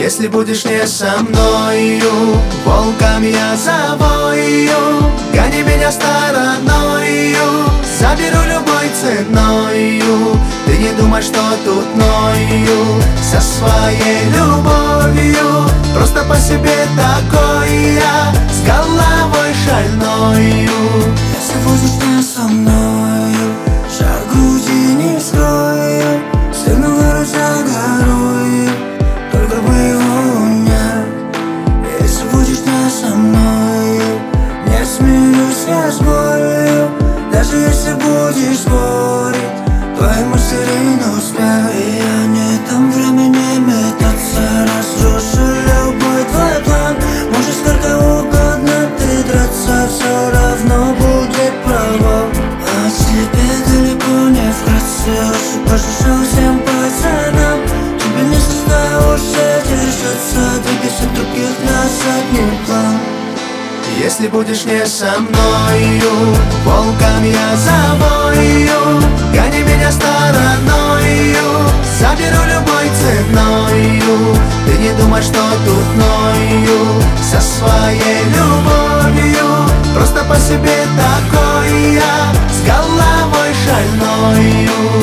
Если будешь не со мною, волком я завою. Гони меня стороною, заберу любой ценою. Ты не думай, что тут ною со своей любовью. Просто по себе такой я, с головой шальною. Если будешь не со мною, жар груди не скрою. Сыгну гору за горою, только бы его нет. Если будешь не со мною, не смеюсь я с болью. Даже если будешь спорить, твои мысли ринут вспять. И я не дам времени метаться, разрушу любой твой план. Можешь сколько угодно ты драться, все равно будет провал. А тебе далеко не вкратце, лучше пожалуй всем пацанам. Тебе не состоишь держаться, двигайся других на задний план. Если будешь не со мною, волком я завою. Гони меня стороною, заберу любой ценою. Ты не думай, что тут ною со своей любовью. Просто по себе такой я, с головой шальною.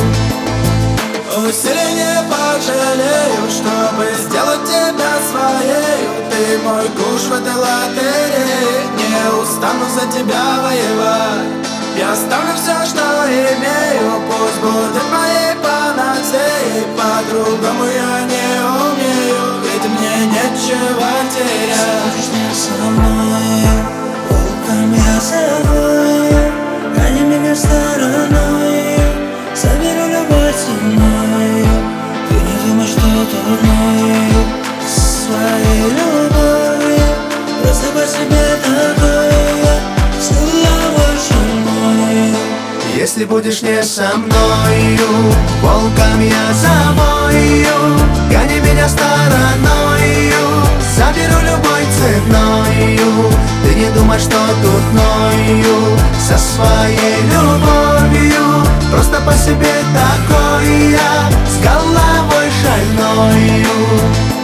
Усилий не пожалею, чтобы сделать тебя своей. Ты мой куш в этой лотерее, не устану за тебя воевать. Я оставлю все, что имею, пусть будет моей панацеей. По-другому я не умею, ведь мне нечего терять. Будешь не со мной, волком я завою. Гони меня стороною, заберу любой ценою. Ты не думаешь, что дурною своей любовью. Просто по себе такой я, с головой шальной. Если будешь не со мною, волком я завою. Гони меня стороною, заберу любой ценою. Ты не думай, что тут ною со своей любовью. Просто по себе такой я, с головой шальною.